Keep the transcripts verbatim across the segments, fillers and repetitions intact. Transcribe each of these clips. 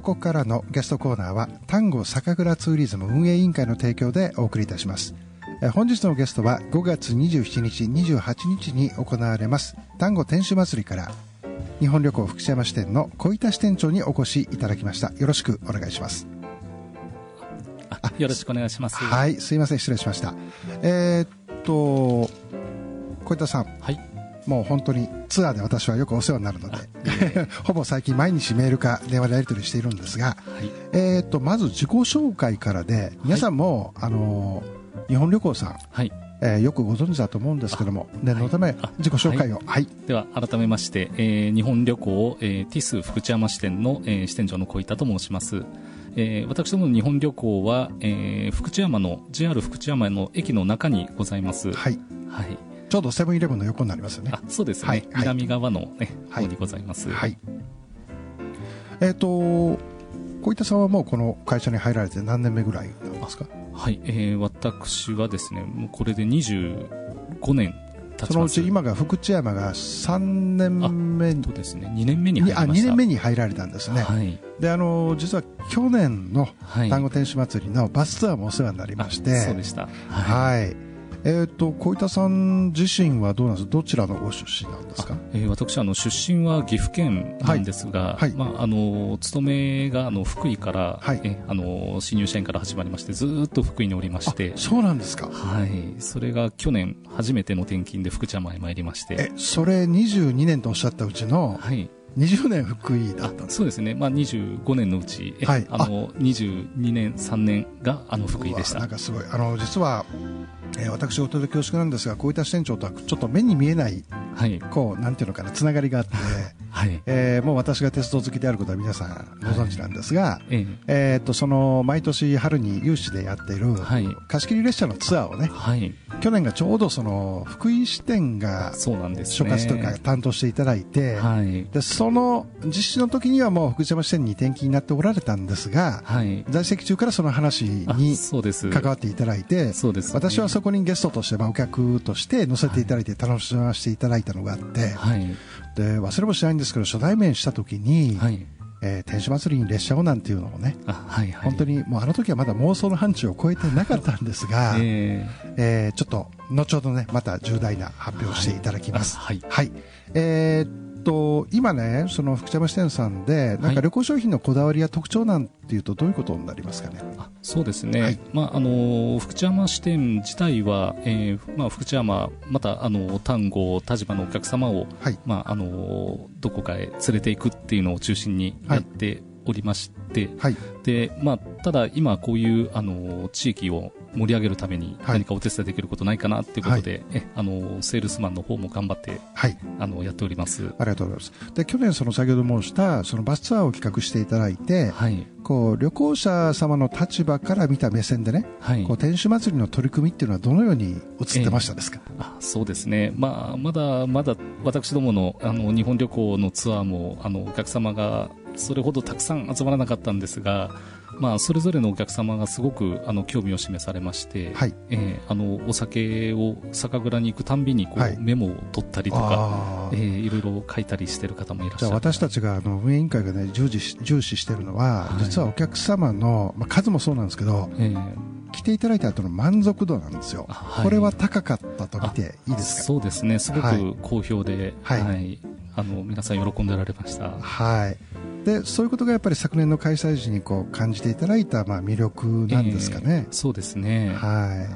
ここからのゲストコーナーは丹後酒蔵ツーリズム運営委員会の提供でお送りいたします。本日のゲストはごがつにじゅうしちにち、にじゅうはちにちに行われます丹後天守祭りから日本旅行福知山支店の小板支店長にお越しいただきました。よろしくお願いします。 あ、よろしくお願いします。 はい、すいません、失礼しました。えー、っと小板さん、 はい、 もう本当にツアーで私はよくお世話になるので、ほぼ最近毎日メールか電話でやり取りしているんですが、はい、えー、っとまず自己紹介からで、皆さんも、はい、あの日本旅行さん、はい、えー、よくご存知だと思うんですけども、念のため自己紹介を、はいはい、 では改めまして、えー、日本旅行、えー、ティス福知山支店の、えー、支店長の小板と申します。えー、私どもの日本旅行は、えー、福知山の ジェイアール 福知山の駅の中にございます。 はい、はい、ちょうどセブンイレブンの横になりますよね。 あ、そうですね、はい、南側の、ね、はい、方にございます。 はい、えーと小板さんはもうこの会社に入られて何年目ぐらいなんですか？ はい、えー、私はですね、もうこれでにじゅうごねん経ちます。 そのうち今が福知山がさんねんめに、 そうですね、にねんめに入りました。 あ、にねんめに入られたんですね。はい、で、あの実は去年の丹後天守祭りのバスツアーもお世話になりまして、 そうでした。 はい、はい、えー、と小板さん自身はどうなんですか？どちらのご出身なんですか？ えー、私あの出身は岐阜県なんですが、はいはい、まあ、あの勤めがあの福井から、はい、えあの新入社員から始まりまして、ずっと福井におりまして。 そうなんですか？ はい、それが去年初めての転勤で福知山へ参りまして。 えそれにじゅうにねんとおっしゃったうちの、はい、にじゅうねん福井だったんですか？ そうですね、まあ、にじゅうごねんのうち、はい、あのにじゅうにねんさんねんがあの福井でした。 なんかすごい、あの実は、えー、私お届け恐縮なんですが、小板支店長とはちょっと目に見えない、はい、こうなんていうのかな、つながりがあって、はい、えー、もう私が鉄道好きであることは皆さんご存知なんですが、はい、えー、っとその毎年春に有志でやっている、はい、貸し切り列車のツアーをね、はい、去年がちょうどその福井支店が所轄とか担当していただいて、はい、でその実施の時にはもう福知山支店に転勤になっておられたんですが、はい、在籍中からその話に関わっていただいて、そうです、ね、私はそこにゲストとして、まあ、お客として乗せていただいて楽しませていただいたのがあって、はい、で忘れもしないんですけど、初対面した時に、はい、えー、天守祭りに列車をなんていうのもね、はいはい、本当にもうあの時はまだ妄想の範疇を超えてなかったんですが、えーえー、ちょっと後ほどね、また重大な発表をしていただきます。はい、はい、えー、っと今ね、その福知山支店さんでなんか旅行商品のこだわりや特徴なんていうとどういうことになりますかね？ あ、そうですね、はい、まあ、あの福知山支店自体は、えーまあ、福知山またあの丹後田島のお客様を、はい、まあ、あのどこかへ連れていくっていうのを中心にやっておりまして、はい、でまあ、ただ今こういうあの地域を盛り上げるために何かお手伝いできることないかなということで、はい、えあのセールスマンの方も頑張って、はい、あのやっております。 ありがとうございます。で去年その先ほど申したそのバスツアーを企画していただいて、はい、こう旅行者様の立場から見た目線でね、はい、こう天守祭りの取り組みっていうのはどのように映ってましたですか？ えー、あそうですね、まあ、まだまだ私ども の, あの日本旅行のツアーもあのお客様がそれほどたくさん集まらなかったんですが、まあ、それぞれのお客様がすごくあの興味を示されまして、はい、えー、あのお酒を酒蔵に行くたんびにこう、はい、メモを取ったりとか、えー、いろいろ書いたりしている方もいらっしゃる。 じゃあ私たちがあの運営委員会が、ね、重視、重視しているのは、はい、実はお客様の、まあ、数もそうなんですけど、えー来ていただいた後の満足度なんですよ、はい、これは高かったと見ていいですか？ そうですね、すごく好評で、はいはい、あの皆さん喜んでられました。 はい、でそういうことがやっぱり昨年の開催時にこう感じていただいた、まあ、魅力なんですかね？ えー、そうですね、はい、はい、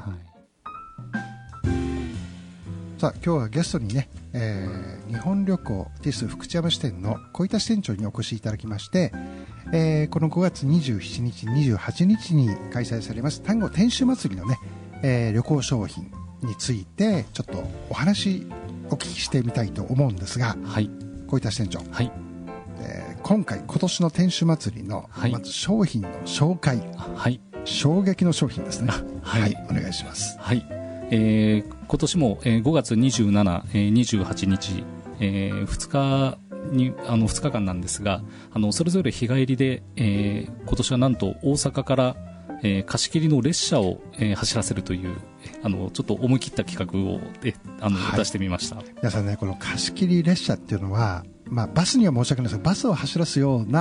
さあ今日はゲストにね、えー、日本旅行ティス福知山支店の小板支店長にお越しいただきまして、えー、このごがつにじゅうしちにち、にじゅうはちにちに開催されます丹後天守祭りのね、えー、旅行商品についてちょっとお話お聞きしてみたいと思うんですが、はい、小板支店長、はい、えー、今回今年の天守祭りの、はい、まず商品の紹介、はい、衝撃の商品ですね、はい、はい、お願いします。 はい、えー、今年も、えー、ごがつにじゅうしち、えー、にじゅうはちにち、えー、ふつかにあのふつかかんなんですが、あのそれぞれ日帰りで、えー、今年はなんと大阪から、えー、貸し切りの列車を、えー、走らせるというあのちょっと思い切った企画をえあの、はい、出してみました。 皆さんね、この貸し切り列車っていうのは、まあ、バスには申し訳ないですがバスを走らすような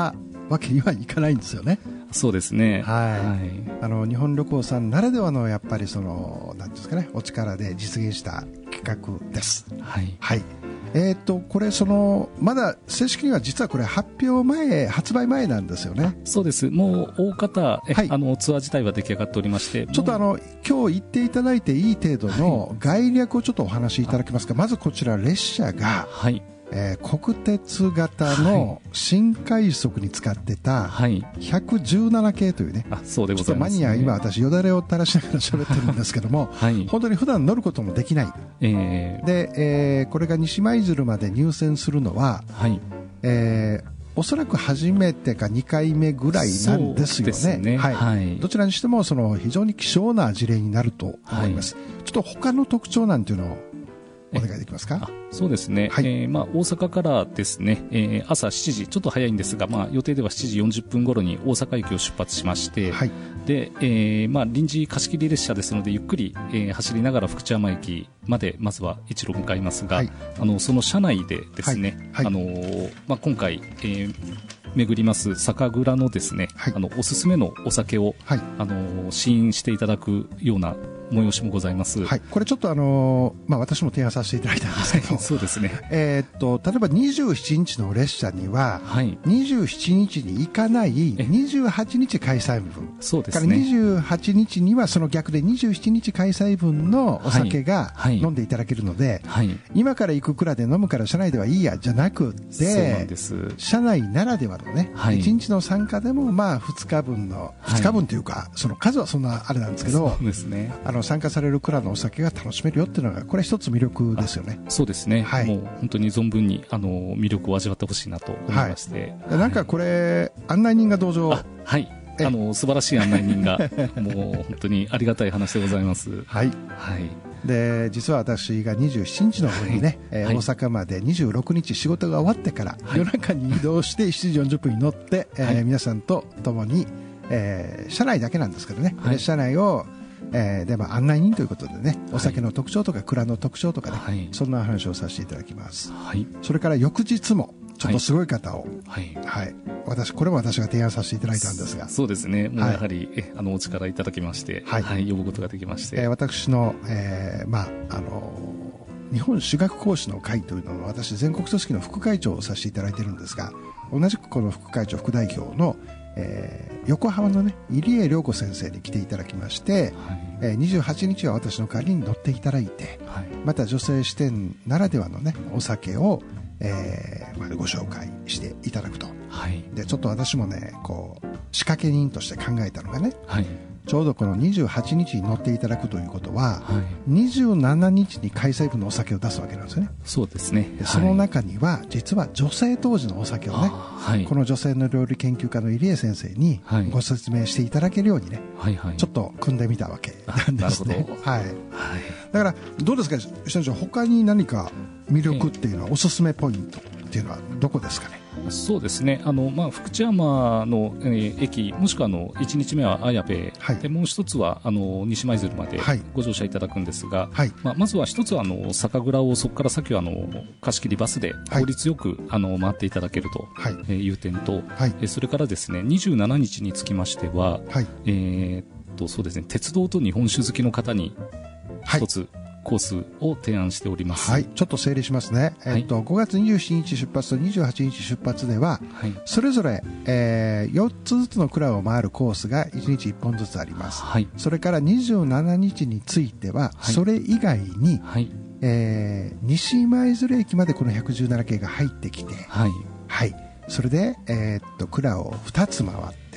わけにはいかないんですよね。 そうですね。 はい。はい、あの日本旅行さんならではのやっぱりそのなんですかね、お力で実現した企画です。 はい。 はい。えー、とこれそのまだ正式には実はこれ発表前発売前なんですよね。 そうです。もう大方え、はい、あのツアー自体は出来上がっておりまして、 ちょっとあの今日言っていただいていい程度の概略をちょっとお話しいただけますか。まずこちら列車が、はい、えー、国鉄型の新快速に使ってたひゃくじゅうなな系というね、 はい、あそうでございますね。 ちょっとマニア今私よだれを垂らしながら喋ってるんですけども、はい、本当に普段乗ることもできない、えー、で、えー、これが西舞鶴まで入線するのは、はい、えー、おそらく初めてかにかいめぐらいなんですよね。そうですね。はいはい、どちらにしてもその非常に希少な事例になると思います、はい、ちょっと他の特徴なんていうのをお願いできますか。 そうですね、はい、えーまあ、大阪からですね、えー、朝しちじ、ちょっと早いんですが、まあ、予定ではしちじよんじゅっぷん頃に大阪駅を出発しまして、はい、でえーまあ、臨時貸し切り列車ですのでゆっくり、えー、走りながら福知山駅までまずは一路向かいますが、はい、あのその車内でですね、はいはい、あのーまあ、今回、えー巡ります酒蔵のですね、はい、あのおすすめのお酒を、はい、あの試飲していただくような催しもございます、 はい、これちょっとあの、まあ、私も提案させていただいたんですけど、はい、 そうですね、 えー、っと例えばにじゅうしちにちの列車には、はい、にじゅうしちにちに行かないにじゅうはちにち開催分、 そうですね、 からにじゅうはちにちにはその逆でにじゅうしちにち開催分のお酒が飲んでいただけるので、はいはい、今から行く蔵で飲むから車内ではいいやじゃなくて、そうなんです、車内ならではのね、はい、いちにちの参加でもまあふつかぶんの、ふつかぶんというかその数はそんなあれなんですけど、 そうですね、 あの参加される蔵のお酒が楽しめるよっていうのがこれ一つ魅力ですよね。 そうですね、はい、もう本当に存分にあの魅力を味わってほしいなと思いまして、 はい、なんかこれ案内人が同乗、 はい、あの素晴らしい案内人がもう本当にありがたい話でございます。 はい、はい、で実は私がにじゅうしちにちの分にね、はい、えーはい、大阪までにじゅうろくにち仕事が終わってから、はい、夜中に移動してしちじよんじゅっぷんに乗って、えーはい、皆さんと共に、えー、車内だけなんですけどね、はい、車内をえーでまあ、案内人ということでね、お酒の特徴とか蔵の特徴とかね、はい、そんな話をさせていただきます、はい、それから翌日もちょっとすごい方を、はいはい、私これも私が提案させていただいたんですが、 そうですね、もうやはり、はい、えあのお力いただきまして、はいはい、呼ぶことができまして、 えー、私の、えーまああのー、日本酒学講師の会というのを私全国組織の副会長をさせていただいているんですが、同じくこの副会長副代表のえー、横浜のね入江涼子先生に来ていただきまして、はい、えー、にじゅうはちにちは私の代わりに乗っていただいて、はい、また女性視点ならではのねお酒を、えーまあ、ご紹介していただくと、はい、でちょっと私もねこう仕掛け人として考えたのがね、はい、ちょうどこのにじゅうはちにちに乗っていただくということは、はい、にじゅうしちにちに開催分のお酒を出すわけなんですよね。 そうですね、 でその中には実は女性当時のお酒をね、はい、この女性の料理研究家の入江先生にご説明していただけるようにね、はいはい、ちょっと組んでみたわけなんですね。はい、はい、だからどうですか社長、他に何か魅力っていうのは、おすすめポイントっていうのはどこですかね。 そうですね、あの、まあ、福知山の、えー、駅もしくはあのいちにちめは綾部、はい、でもう一つはあの西舞鶴までご乗車いただくんですが、はい、まあ、まずは一つはあの酒蔵をそこから先はあの貸し切りバスで効率よく、はい、あの回っていただけるという点と、はい、えそれからですねにじゅうしちにちにつきましては、はい、えー、っとそうですね、鉄道と日本酒好きの方に一つ、はい、コースを提案しております。 はい、ちょっと整理しますね。はい、えっとごがつにじゅうしちにち出発とにじゅうはちにち出発では、はい、それぞれ、えー、よっつずつの蔵を回るコースがいちにちいっぽんずつあります。はい、それからにじゅうしちにちについては、はい、それ以外に、はい、えー、西舞鶴駅までこのひゃくじゅうなな系が入ってきて、はい、はい、それで、えー、っと蔵をふたつ回って、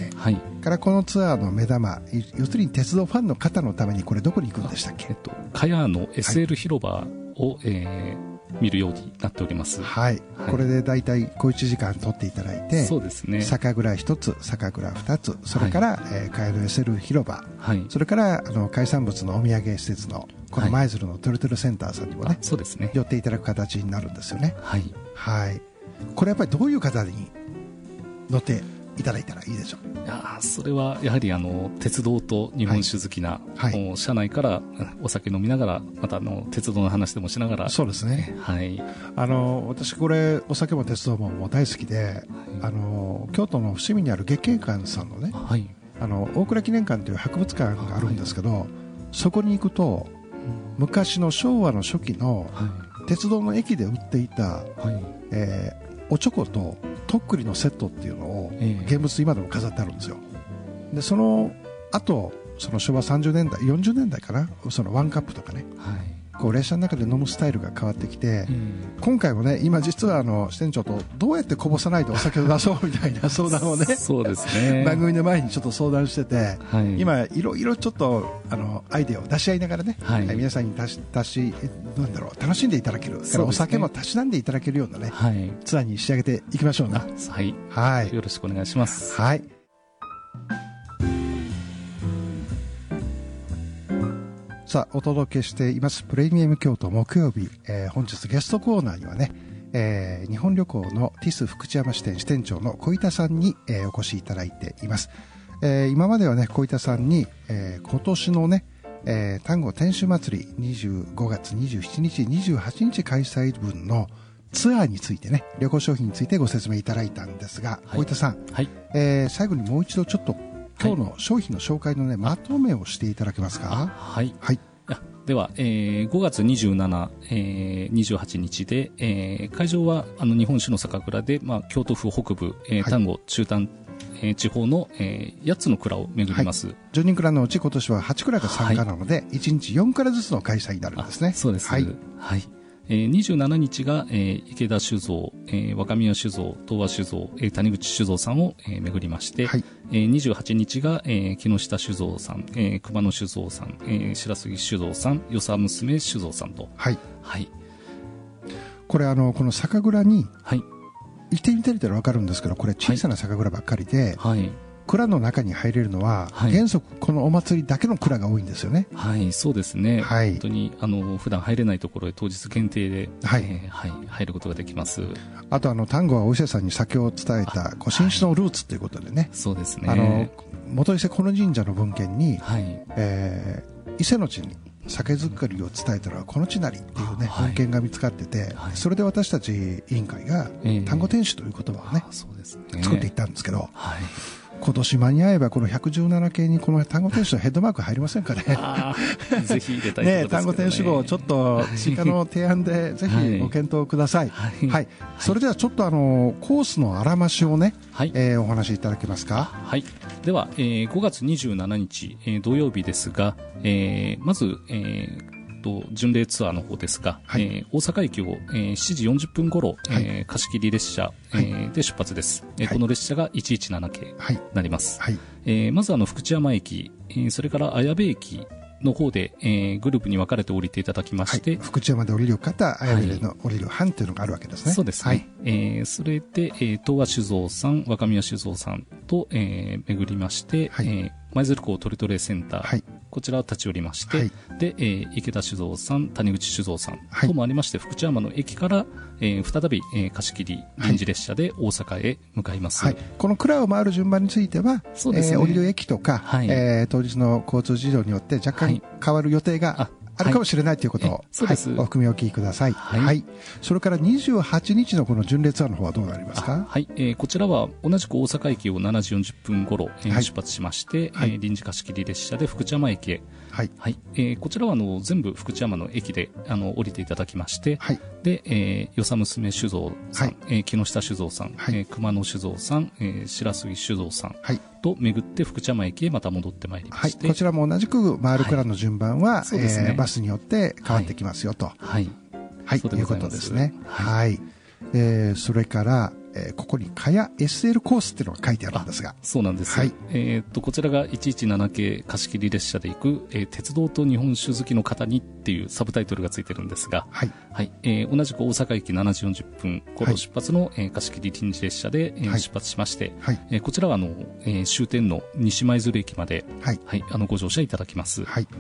はい、からこのツアーの目玉、要するに鉄道ファンの方のためにこれどこに行くんでしたっけ。 えっと茅の エスエル 広場を、はい、えー、見るようになっております。 はい、はい、これでだいたい小いちじかん取っていただいて、 そうですね、 酒蔵ひとつ、酒蔵ふたつ、それから、はい、えー、茅の エスエル 広場、はい、それからあの海産物のお土産施設のこの舞鶴のトゥルトゥルセンターさんにもね、そうですね、寄っていただく形になるんですよね。はい、はい、これやっぱりどういう方に乗っていただいたらいいでしょう。 いやそれはやはりあの鉄道と日本酒好きな、はいはい、車内からお酒飲みながらまたあの鉄道の話でもしながら。 そうですね、 はい、 あの私これお酒も鉄道ももう大好きで、はい、あの京都の伏見にある月景館さんのね、はい、あの大倉記念館という博物館があるんですけど、はい、そこに行くと、うん、昔の昭和の初期の鉄道の駅で売っていた、はいえー、おちょこととっくりのセットっていうのを現物今でも飾ってあるんですよ。でその後その昭和さんじゅうねんだいよんじゅうねんだいかな、そのワンカップとかね、はい、こう列車の中で飲むスタイルが変わってきて、うん、今回もね今実はあの支店長とどうやってこぼさないでお酒を出そうみたいな相談をねそうですね番組の前にちょっと相談してて、はい、今いろいろちょっとあのアイデアを出し合いながらね、はい、皆さんに足し足しなんだろう楽しんでいただける、ね、お酒もたしなんでいただけるようなね、はい、ツアーに仕上げていきましょうね。 はい、はい、よろしくお願いします。 はい。さあお届けしていますプレミアム京都木曜日、えー、本日ゲストコーナーにはね、えー、日本旅行のティス福知山支店支店長の小板さんに、えー、お越しいただいています。えー、今まではね小板さんに、えー、今年のね、えー、丹後天守祭りにじゅうごがつにじゅうしちにちにじゅうはちにち開催分のツアーについてね旅行商品についてご説明いただいたんですが、はい、小板さん、はいえー、最後にもう一度ちょっと今日の商品の紹介のね、まとめをしていただけますか。 はい。はい。では、えー、ごがつにじゅうしち、えー、にじゅうはちにちで、えー、会場はあの日本酒の酒蔵で、まあ、京都府北部、えー、丹後中丹、えー、地方の、えー、やっつの蔵を巡ります。はい、じゅうに蔵のうち今年ははち蔵が参加なので、はい、いちにちよん蔵ずつの開催になるんですね。 そうです。はい。はいえー、にじゅうしちにちが、えー、池田酒造、えー、若宮酒造、東和酒造、えー、谷口酒造さんを、えー、巡りまして、はいえー、にじゅうはちにちが、えー、木下酒造さん、えー、熊野酒造さん、えー、白杉酒造さん、与謝娘酒造さんと。はい。はい。 これあの、この酒蔵に、はい。行ってみたらわかるんですけど、これ小さな酒蔵ばっかりで、はい。はい蔵の中に入れるのは、はい、原則このお祭りだけの蔵が多いんですよね。 はい、そうですね。はい、本当にあの普段入れないところへ当日限定で、はいえーはい、入ることができます。 あとあの丹後はお伊勢さんに酒を伝えたご新種のルーツということでね、はい、 そうですね。 あの元伊勢この神社の文献に、はいえー、伊勢の地に酒造りを伝えたのはこの地なりっていうね、文献が見つかってて、はい、それで私たち委員会が丹後天守という言葉をね、そうですね作っていったんですけど、はい今年間に合えばこのひゃくじゅうなな系にこの丹後天守のヘッドマーク入りませんかね。 ぜひ入れたいところですけどね。 ね丹後天守号ちょっと追加の提案でぜひご検討ください。はい。はい、それではちょっとあのコースのあらましをね、はいえー、お話しいただけますか。 はい。では、えー、ごがつにじゅうしちにち、えー、土曜日ですが、えー、まず、えー巡礼ツアーの方ですが、はいえー、大阪駅を、えー、しちじよんじゅっぷん頃、はいえー、貸し切り列車、えーはい、で出発です、えーはい、この列車がいちいちなな系になります、はいえー、まずあの福知山駅、えー、それから綾部駅の方で、えー、グループに分かれて降りていただきまして、はい、 福知山で降りる方、綾部での降りる班というのがあるわけですね。 そうですね、はいえー、それで、えー、東和酒造さん若宮酒造さんと、えー、巡りまして、はいえー、舞鶴港トリトレセンター、はいこちらを立ち寄りまして、はいでえー、池田酒造さん谷口酒造さんともありまして、はい、福知山の駅から、えー、再び、えー、貸し切り臨時列車で大阪へ向かいます、はい、 この蔵を回る順番についてはそうです、ねえー、降りる駅とか、はいえー、当日の交通事情によって若干変わる予定が、はいあるかもしれないということを、はいはい、お含みお聞きください、はいはい、それからにじゅうはちにちのこの巡礼ツアーの方はどうなりますか。 はい、えー、こちらは同じく大阪駅をしちじよんじゅっぷん頃、えーはい、出発しまして、はいえー、臨時貸し切り列車で福知山駅へ、はいはいえー、こちらはあの全部福知山の駅であの降りていただきまして、はいでえー、与謝娘酒造さん、はいえー、木下酒造さん、はいえー、熊野酒造さん、えー、白杉酒造さん、はいと巡って福知山駅へまた戻ってまいりまして、 はい、こちらも同じく回る蔵の順番は、はいえーね、バスによって変わってきますよと、はいはいはい、ということですね。はい、はいえー、それから、えー、ここにかや エスエル コースっていうのが書いてあるんですが、 そうなんです、はいえー、っとこちらがいちいちなな系貸し切り列車で行く、えー、鉄道と日本酒好きの方にっていうサブタイトルがついてるんですが、はいはいえー、同じく大阪駅しちじよんじゅっぷん頃出発の、はいえー、貸し切り臨時列車で、えーはい、出発しまして、はいえー、こちらはあの、えー、終点の西舞鶴駅まで、はいはい、あのご乗車いただきます。はい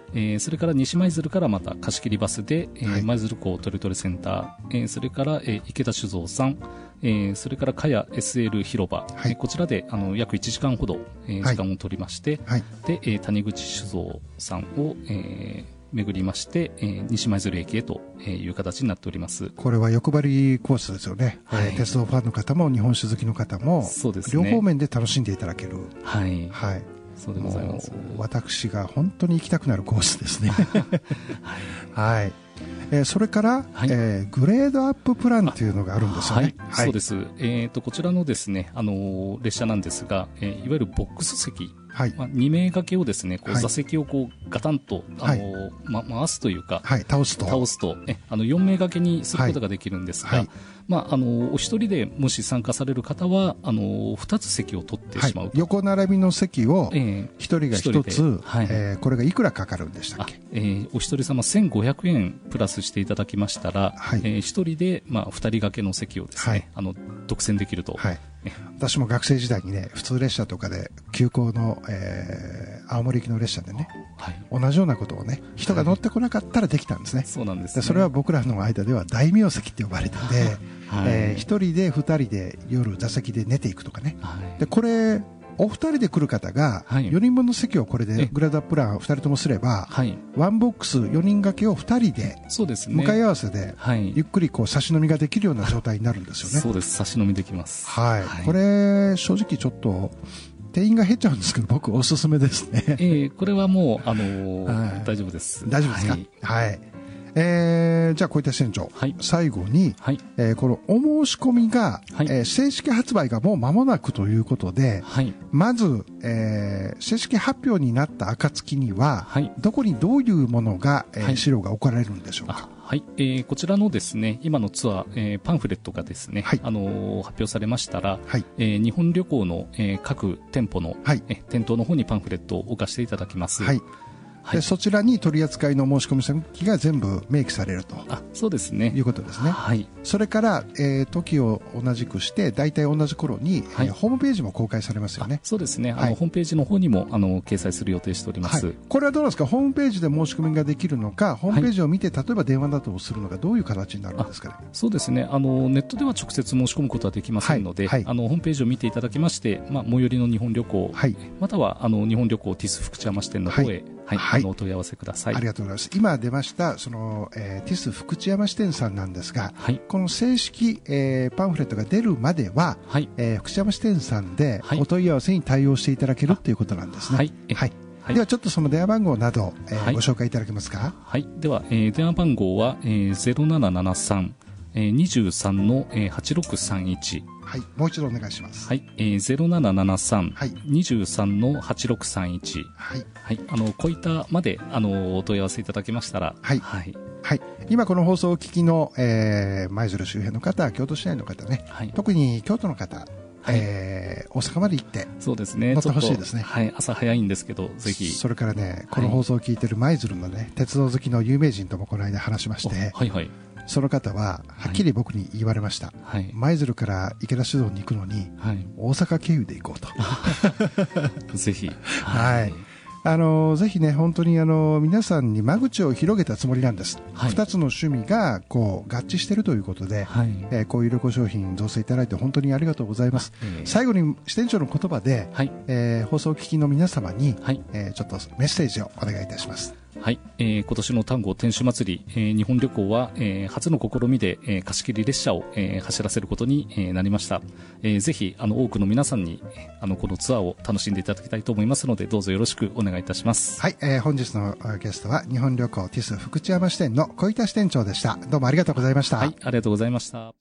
えー、それから西舞鶴からまた貸し切りバスで舞鶴港トリトリセンター、えー、それから、えー、池田酒造さん、えー、それから茅 エスエル 広場、はい、えー、こちらであの約いちじかんほど、えー、時間を取りまして、はい、で、えー、谷口酒造さんを、えー巡りまして、えー、西舞鶴駅へという形になっております。 これは欲張りコースですよね、はい、えー、鉄道ファンの方も日本酒好きの方もそうです、ね、両方面で楽しんでいただける、 はい、 はい、 そうでございます。 私が本当に行きたくなるコースですねはい、はい、えー、それから、はい、えー、グレードアッププランというのがあるんですよね。 はい、はい、そうです、えー、とこちらのですね、あのー、列車なんですが、えー、いわゆるボックス席、はい、まあ、に名掛けをですね、こう座席をこうガタンと、あのーはい、ま、回すというか、 はい、倒すと倒すとえあのよん名掛けにすることができるんですが、はい、まあ、あのお一人でもし参加される方はあのふたつ席を取ってしまうと、 はい、横並びの席をひとりがひとつ、はい、えー、これがいくらかかるんでしたっけ？ えー、お一人様せんごひゃくえんプラスしていただきましたら、はい、えー、ひとりで、まあ、ふたり掛けの席をですね、はい、あの独占できると、はい、 私も学生時代にね、普通列車とかで急行の、えー、青森行きの列車でね、はい、同じようなことをね、人が乗ってこなかったらできたんですね。はい、そうなんですね。それは僕らの間では大名席って呼ばれてて、はい、えー、ひとりでふたりで夜座席で寝ていくとかね、はい、でこれお二人で来る方がよにんぶんの席をこれでグレードアッププランふたりともすれば、はい、ワンボックスよにん掛けをふたりで向かい合わせでゆっくりこう差し飲みができるような状態になるんですよね。 そうです、差し飲みできます。 はい、はい、これ正直ちょっと定員が減っちゃうんですけど、僕おすすめですね。 えー、これはもう、あのーはい、大丈夫です。 大丈夫ですか？はい、はい、えー、じゃあ小板支店長、はい、最後に、はい、えー、このお申し込みが、はい、えー、正式発売がもう間もなくということで、はい、まず、えー、正式発表になった暁には、はい、どこにどういうものが、えーはい、資料が置かれるんでしょうか？ はい、えー、こちらのですね、今のツアー、えー、パンフレットがですね、はい、あのー、発表されましたら、はい、えー、日本旅行の、えー、各店舗の、はい、え店頭の方にパンフレットを置かせていただきます。はい、はい、でそちらに取り扱いの申し込み先が全部明記されると、あ、そうですね、いうことですね。はい、それから、えー、時を同じくして大体同じ頃に、はい、えー、ホームページも公開されますよね。そうですね、はい、あのホームページの方にもあの掲載する予定しております。はい、これはどうなんですか？ホームページで申し込みができるのか、ホームページを見て、はい、例えば電話などをするのか、どういう形になるんですかね？そうですね、あのネットでは直接申し込むことはできませんので、はいはい、あのホームページを見ていただきまして、まあ、最寄りの日本旅行、はい、またはあの日本旅行ティス福知山支店の方へ、はいはいはい、あのお問い合わせください。ありがとうございます。今出ましたその、えー、ティス福知山支店さんなんですが、はい、この正式、えー、パンフレットが出るまでは、はい、えー、福知山支店さんでお問い合わせに対応していただけるということなんですね。はい、はいはい、ではちょっとその電話番号など、えーはい、ご紹介いただけますか？はい、では、えー、電話番号は、えー、ゼロななななさん、にじゅうさんのはちろくさんいち、はい、もう一度お願いします。はい、えー、ゼロななななさん、にじゅうさんのはちろくさんいち、はい、はい、あの小板まであのお問い合わせいただけましたら、はい、はい、はい、今この放送をお聞きの舞、えー、鶴周辺の方、京都市内の方ね、はい、特に京都の方、はい、えー、大阪まで行ってそうですね、乗ってほしいですね。はい、朝早いんですけどぜひ。それからね、この放送を聞いてる舞鶴のね、鉄道好きの有名人ともこの間話しまして、はいはい、その方ははっきり僕に言われました。舞鶴から池田酒造に行くのに、はい、大阪経由で行こうとぜひ、はい、あのぜひね、本当にあの皆さんに間口を広げたつもりなんです。はい、ふたつの趣味がこう合致しているということで、はい、えー、こういう旅行商品造成いただいて本当にありがとうございます。えー、最後に支店長の言葉で、はい、えー、放送を聞きの皆様に、はい、えー、ちょっとメッセージをお願いいたします。はい、えー、今年の丹後天守祭り、えー、日本旅行は、えー、初の試みで、えー、貸し切り列車を、えー、走らせることに、えー、なりました。えー、ぜひあの多くの皆さんにあのこのツアーを楽しんでいただきたいと思いますので、どうぞよろしくお願いいたします。はい、えー、本日のゲストは日本旅行ティス福知山支店の小板支店長でした。どうもありがとうございました。はい、ありがとうございました。